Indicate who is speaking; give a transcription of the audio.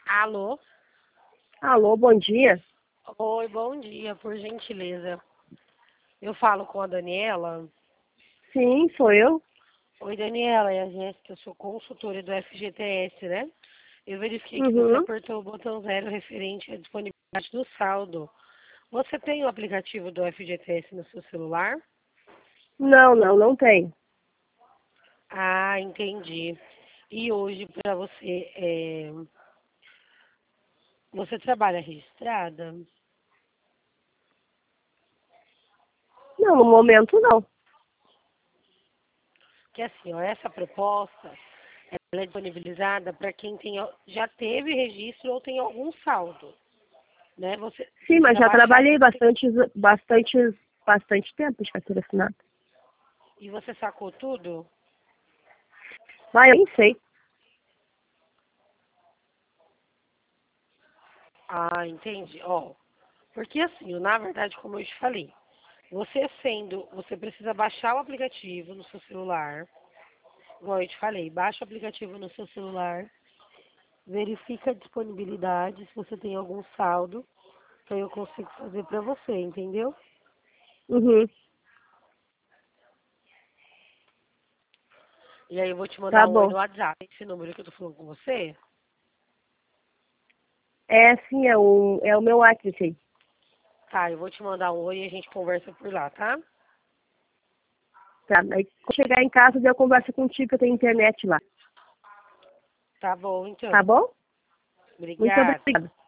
Speaker 1: Alô?
Speaker 2: Alô, bom dia.
Speaker 1: Oi, bom dia, por gentileza. Eu falo com a Daniela.
Speaker 2: Sim, sou eu.
Speaker 1: Oi, Daniela, é a Jéssica, eu sou consultora do FGTS, né? Eu verifiquei que você
Speaker 2: Uhum.
Speaker 1: apertou o botão zero referente à disponibilidade do saldo. Você tem o aplicativo do FGTS no seu celular?
Speaker 2: Não tem.
Speaker 1: Ah, entendi. E hoje, para você, você trabalha registrada?
Speaker 2: Não, no momento não.
Speaker 1: Que assim, ó, essa proposta, ela é disponibilizada para quem já teve registro ou tem algum saldo, né? Você
Speaker 2: Sim, mas
Speaker 1: precisa
Speaker 2: já
Speaker 1: baixar
Speaker 2: trabalhei bastante tempo de carteira assinada.
Speaker 1: e você sacou tudo?
Speaker 2: Vai, eu nem sei.
Speaker 1: Ah, entendi. Ó, porque assim, na verdade, como eu te falei, você precisa baixar o aplicativo no seu celular, igual eu te falei, baixa o aplicativo no seu celular, verifica a disponibilidade, se você tem algum saldo, que aí eu consigo fazer para você, entendeu?
Speaker 2: Uhum.
Speaker 1: E aí eu vou te mandar
Speaker 2: Tá
Speaker 1: um oi
Speaker 2: bom.
Speaker 1: no WhatsApp, esse número que eu tô falando com você.
Speaker 2: É, sim, é o meu WhatsApp aí.
Speaker 1: Tá, eu vou te mandar um oi e a gente conversa por lá, tá?
Speaker 2: Tá, aí quando chegar em casa, daí eu converso contigo, que eu tenho internet lá.
Speaker 1: Tá bom,
Speaker 2: Tá
Speaker 1: então.
Speaker 2: bom? Muito
Speaker 1: Obrigada.
Speaker 2: obrigada.